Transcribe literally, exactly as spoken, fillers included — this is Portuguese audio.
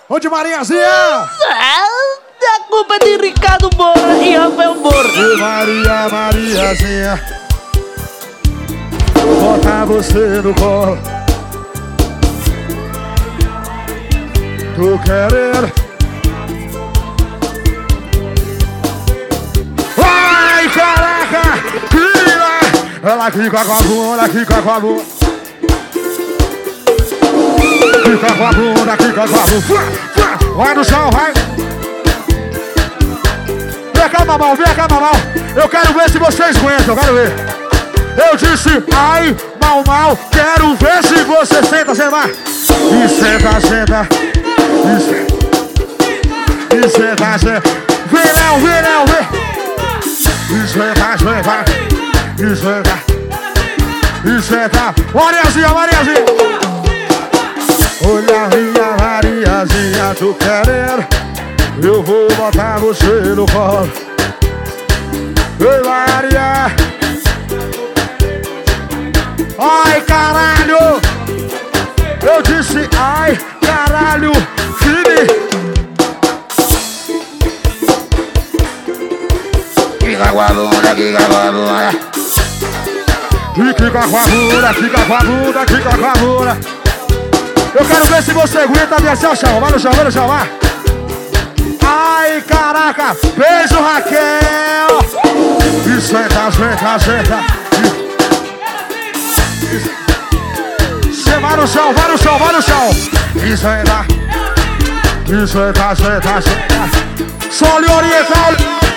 Onde Mariazinha? A culpa é de Ricardo Moura e Rafael Moura. E Maria, Mariazinha, botar você no colo. Tô querendo. Ai, caraca! Tira! Ela fica com a bunda, ela fica com a bunda. Fica com a bunda, fica com a bunda. Vai no chão, vai. Vem cá, mamão, vem cá, mamão. Eu quero ver se vocês aguentam, eu quero ver. Eu disse, ai, mal, mal. Quero ver se você senta, senta, vai. E senta, senta. E senta, e senta, senta. Vem, Léo, vem, Léo, vem. E senta, senta. E senta. E senta. Mariazinha, Mariazinha. Olha minha Mariazinha, tô querendo. Eu vou botar você no colo. Ei, Maria. Ai, caralho. Eu disse, ai, caralho. Fini. Fica com a bunda, fica com a bunda. Fica com a bunda, fica com a bunda, fica com a bunda. Eu quero ver se você aguenta descer o chão. Vai no chão, vai no chão, vai. Ai, caraca. Beijo, Raquel. E senta, senta, senta. Você vai no chão, vai no chão, vai no chão. E senta. E senta, senta, senta. Só lhe orientar.